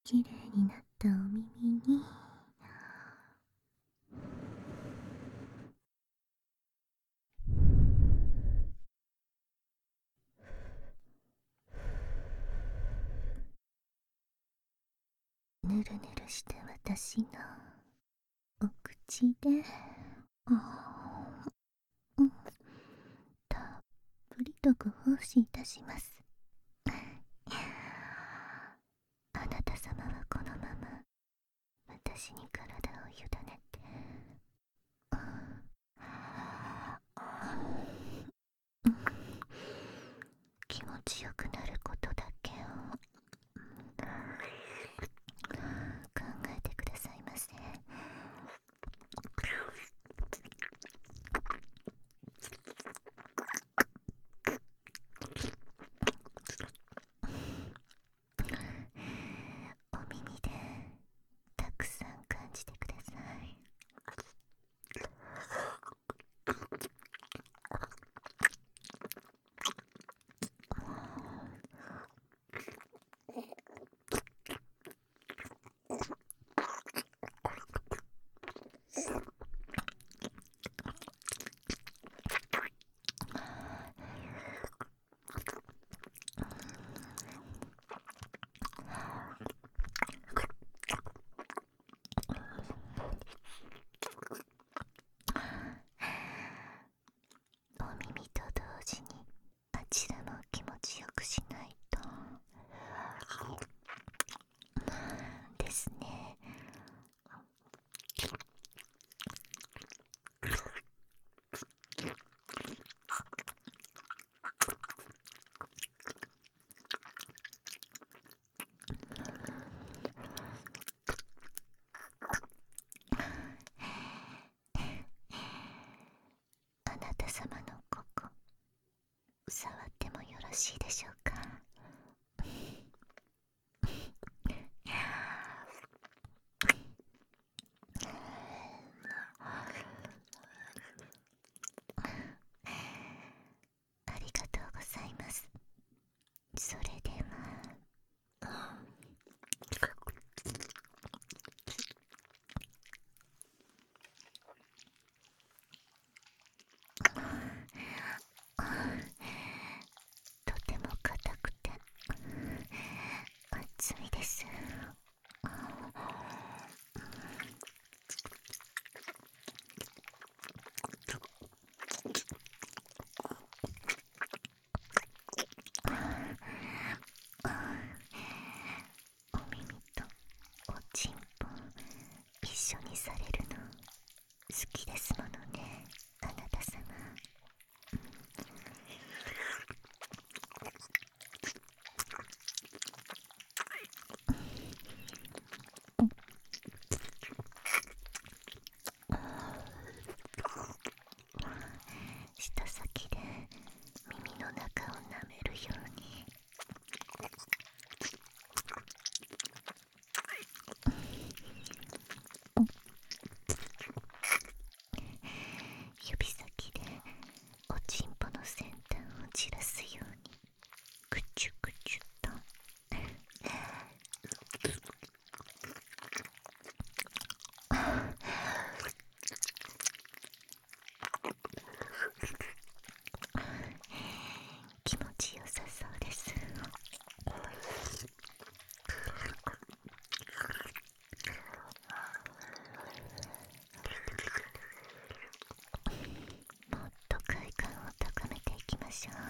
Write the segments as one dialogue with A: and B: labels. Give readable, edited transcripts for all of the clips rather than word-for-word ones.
A: きれいになったお耳にぬるぬるした私のお口でうん、たっぷりとご奉仕いたします。あなた様はこのまま私に体を委ねて、気持ちよくなることだけを考えてくださいませ。お耳でたくさん感じてください。お耳と同時にあちらも気持ちよくしないとですね。あなた様のここ触ってもよろしいでしょうか。ありがとうございます。それではとても硬くて熱いです。お耳とおちんぽ一緒にされるの好きですものね、あなた様。舌先で耳の中を舐めるように指先でおちんぽの先端を散らすようにくちゅくちゅと気持ちよさそうです。もっと快感を高めていきましょう。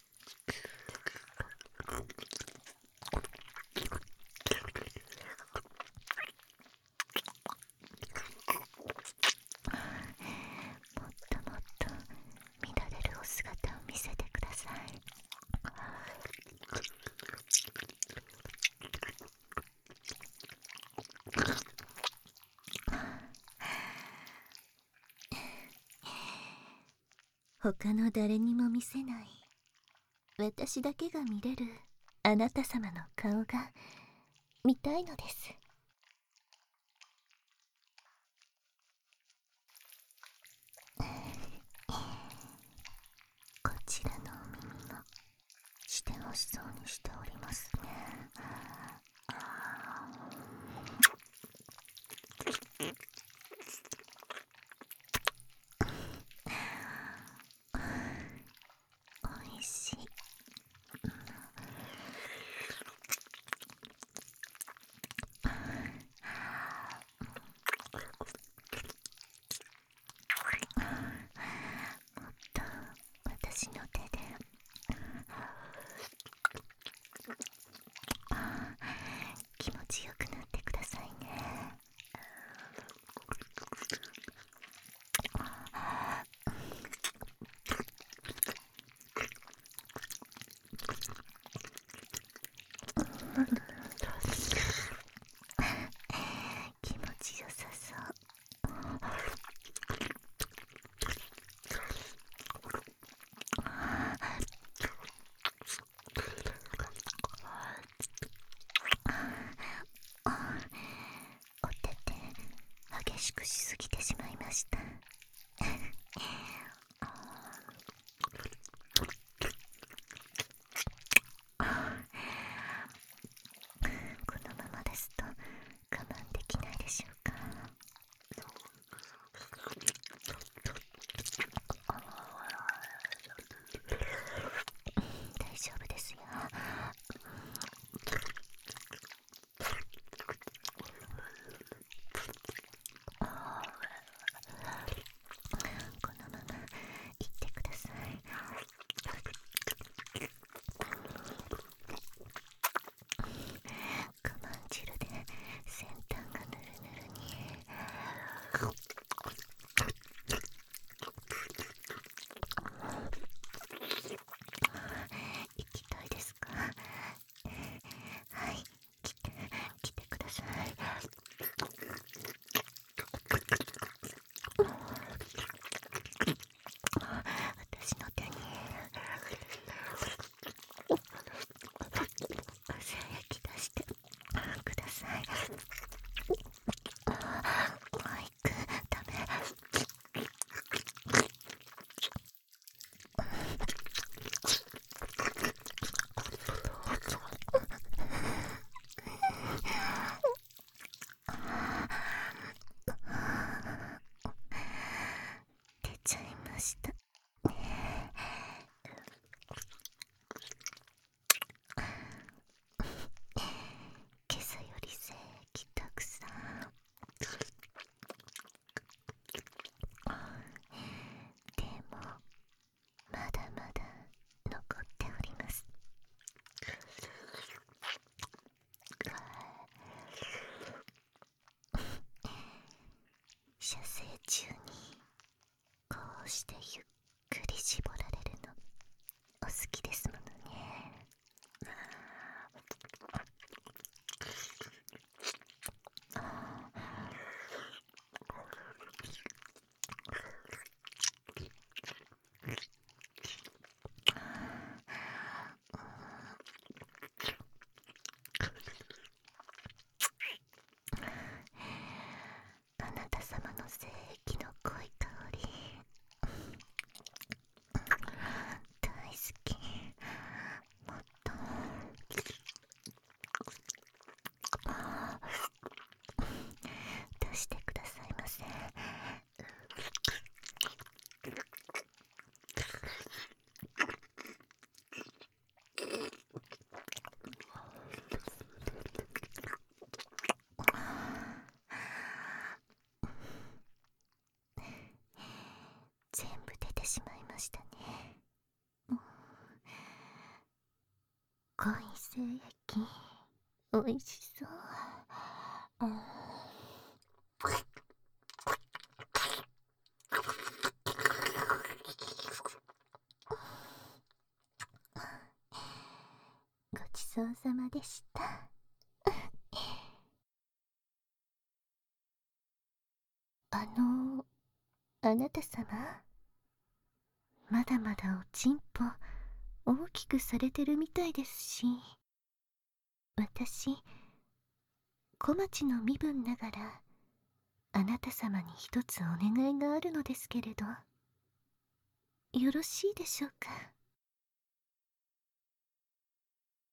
A: もっともっと見られるお姿を見せてください。他の誰にも見せない私だけが見れるあなた様の顔が見たいのです。こちらのお耳もしてほしそうにしておりますね。 気持ちよさそう。お手手激しくしすぎてしまいました。このままですと我慢できないでしょうか。大丈夫ですよ。このまま行ってください。我慢汁で先端がぬるぬるに。行きたいですか？はい、来てください。私の手に汗液出してください。マイクダメ。出ちゃいましたね。今朝より精液たくさん。でもまだまだ残っております。射精中にこうしてゆっくり絞られるのお好きですものね。あなた様の精液の濃い香り大好き。もっと出してくださいませ。全部出てしまいましたね。濃い精液おいしそう。ごちそうさまでした。あなた様、まだまだおちんぽ大きくされてるみたいですし、私小町の身分ながらあなた様に一つお願いがあるのですけれど、よろしいでしょうか？